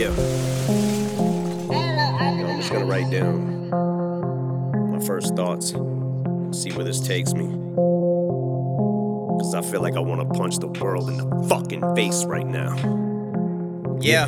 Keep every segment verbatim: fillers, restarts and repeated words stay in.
Yeah. Yo, I'm just gonna write down my first thoughts, see where this takes me. Cause I feel like I wanna punch the world in the fucking face right now. Yeah.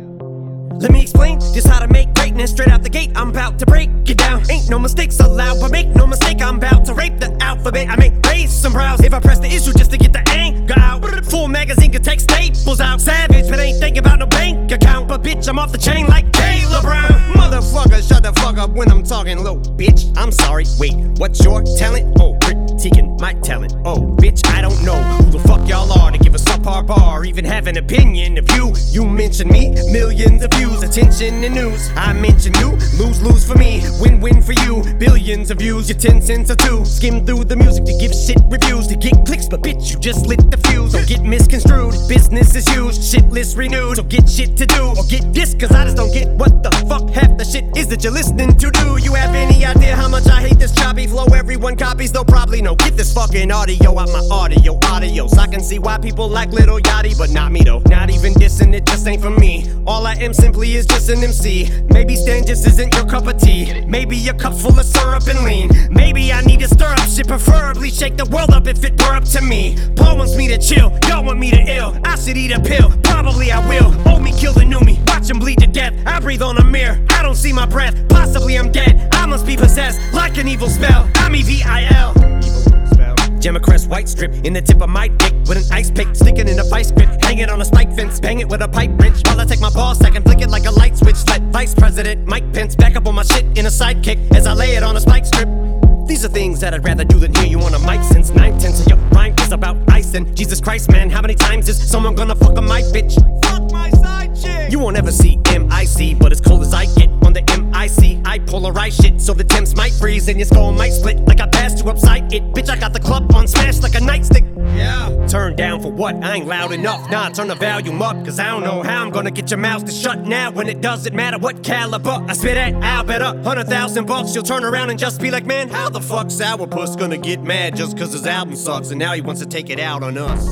Let me explain just how to make greatness. Straight out the gate, I'm about to break it down. Ain't no mistakes allowed, but make no mistake, I'm about to rape the alphabet. I may raise some brows if I press the issue just to get the anger out. Full magazine could take staples out. Savage, but ain't thinking about no bank account. But bitch, I'm off the chain like Taylor Brown. Motherfucker, shut the fuck up when I'm talking low. Bitch, I'm sorry, wait, what's your talent? Oh, critiquing my talent. Oh, bitch, I don't know who the fuck y'all are to give a subpar bar, even have an opinion of you. You mention me, millions of views, attention and news. I mention you, lose, lose for me, win, win for you. Billions of views, your ten cents or two. Skim through the music to give shit reviews, to get clicks, but bitch, you just lit the fuse. Don't get misconstrued, business is used, shit list renewed. So get shit to do, or get this, cause I just don't get what the fuck half the shit is that you're listening to. Do you have any idea how much I hate this choppy flow? Everyone copies, though probably no. Get this fucking audio out my audio, audios. I can see why people like Lil Yachty, but not me though. Not even dissing, it just ain't for me. All I am simply is just an M C. Maybe Stan just isn't your cup of tea. Maybe your cup's full of syrup and lean. Maybe I need to stir up shit, preferably shake the world up if it were up to me. Paul wants me to chill, y'all want me to ill. I should eat a pill, probably I will. Old me kill the new me, watch him bleed to death. I breathe on a mirror, I don't see my breath. Possibly I'm dead, I must be possessed like an evil spell. I'm E V I L. Gemma-crest white strip in the tip of my dick with an ice pick, sticking in a vice grip, hang it on a spike fence, bang it with a pipe wrench while I take my ball sack and flick it like a light switch. Let Vice President Mike Pence back up on my shit in a sidekick as I lay it on a spike strip. These are things that I'd rather do than hear you on a mic, since nine tenths of your rhyme is about ice. And Jesus Christ, man, how many times is someone gonna fuck on my bitch? Fuck my side chick. You won't ever see M I C, but as cold as I get on the M I C, I polarize shit so the Temps might freeze and your skull might split like I passed you upside it. Bitch, I got the club on smash like a nightstick. Yeah. Turn down for what? I ain't loud enough. Nah, turn the volume up, cause I don't know how I'm gonna get your mouth to shut now when it doesn't matter what caliber I spit at. I'll bet a hundred thousand bucks you'll turn around and just be like, man, how the fuck Sourpuss gonna get mad just cause his album sucks and now he wants to take it out on us?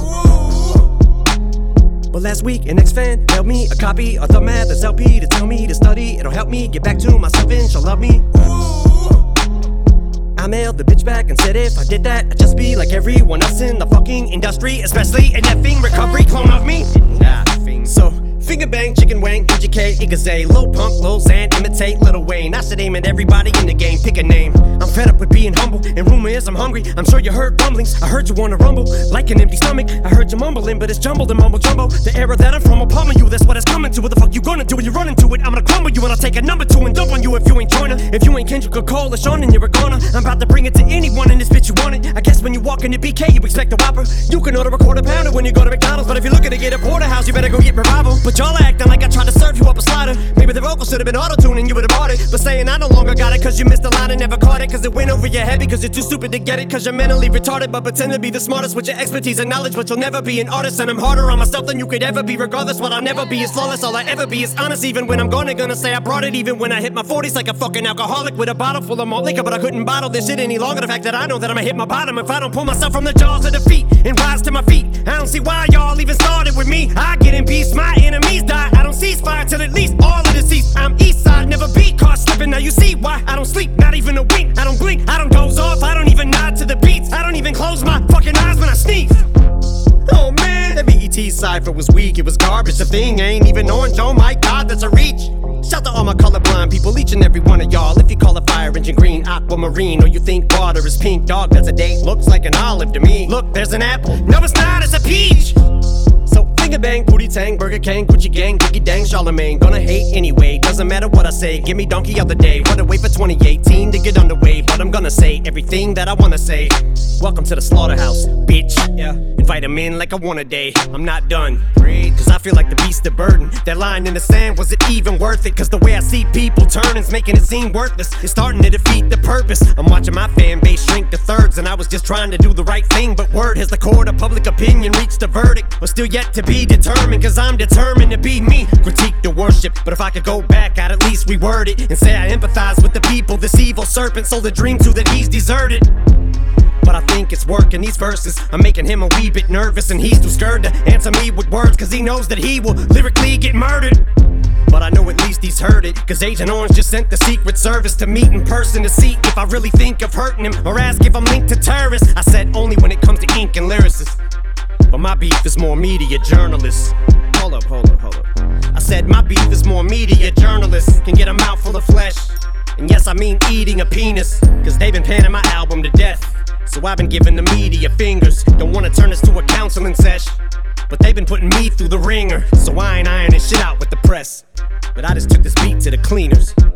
But last week, an ex-fan mailed me a copy of the Mathers L P to tell me to study. It'll help me get back to myself and she'll love me. I mailed the bitch back and said if I did that, I'd just be like everyone else in the fucking industry, especially an effing recovery clone of me. Nothing. So, finger bang, chicken wang, P G K, Igaze, Lil Pump, Lil Xan, imitate Lil Wayne. I should aim at everybody in the game, pick a name. I'm fed up with being humble, and rumor is I'm hungry. I'm sure you heard rumblings, I heard you wanna rumble like an empty stomach. I heard you mumbling, but it's jumbled and mumble jumbo. The era that I'm from will pummel you, that's what it's coming to. What the fuck you gonna do when you run into it? I'm gonna crumble you and I'll take a number two and dump on you if you ain't joiner. If you ain't Kendrick or Cole or Sean, then you're a goner. I'm about to bring it to anyone in this bitch you want it. I guess when you walk into B K, you expect a Whopper. You can order a quarter pounder when you go to McDonald's, but if you're looking to get a porterhouse, you better go get Revival. But y'all are acting like I tried to serve you up a slider. Maybe the vocals should have been auto-tuned and you would've bought it. But saying I no longer got it cause you missed a line and never caught it, cause it went over your head because you're too stupid to get it, cause you're mentally retarded but pretend to be the smartest with your expertise and knowledge, but you'll never be an artist. And I'm harder on myself than you could ever be. Regardless, what I'll never be is flawless. All I ever be is honest, even when I'm gonna gonna say I brought it. Even when I hit my forties like a fucking alcoholic with a bottle full of malt liquor, but I couldn't bottle this shit any longer. The fact that I know that I'ma hit my bottom if I don't pull myself from the jaws of defeat and rise to my feet. I don't see why y'all even started with me. I get in peace, my enemies die. I don't cease fire till at least all of the cease. I'm east side, never be caught slipping. Now you see why I don't sleep, not even a wink. I don't blink, I don't doze off, I don't even nod to the beats. I don't even close my fucking eyes when I sneeze. Oh man, that B E T cipher was weak, it was garbage. The thing ain't even orange, oh my god, that's a reach. Shout to all my colorblind people, each and every one of y'all. If you call a fire engine green, aquamarine, or you think water is pink, dog, that's a date, looks like an olive to me. Look, there's an apple, no it's not, it's a peach. So finger bang, booty tang, Burger King, Gucci gang, Biggie dang, Charlemagne. Gonna hate anyway, doesn't matter what I say. Give me donkey of the day, wanna wait for twenty eighteen to get underway. But I'm gonna say everything that I wanna say. Welcome to the slaughterhouse, bitch. Yeah, invite him in like I want a day. I'm not done, cause I feel like the beast of burden. That line in the sand, was it even worth it? Cause the way I see people turning's making it seem worthless. It's starting to defeat the purpose. I'm watching my fan base shrink to thirds, and I was just trying to do the right thing. But word has the court of public opinion reached a verdict. We're still yet to be determined, cause I'm determined to be me. Critique the worship, but if I could go back, I'd at least reword it and say I empathize with the people this evil serpent sold a dream to that he's deserted. But I think it's working, these verses I'm making him a wee bit nervous, and he's too scared to answer me with words, cause he knows that he will lyrically get murdered. but I know at least he's heard it. Cause Agent Orange just sent the Secret Service to meet in person to see if I really think of hurting him, or ask if I'm linked to terrorists. I said only when it comes to ink and lyricists, but my beef is more media journalists. Hold up, hold up, hold up. I said my beef is more media journalists can get a mouthful of flesh. And yes, I mean eating a penis, cause they've been panning my album to death. So I've been giving the media fingers. Don't wanna turn this to a counseling sesh, but they've been putting me through the ringer. So I ain't ironing shit out with the press, but I just took this beat to the cleaners.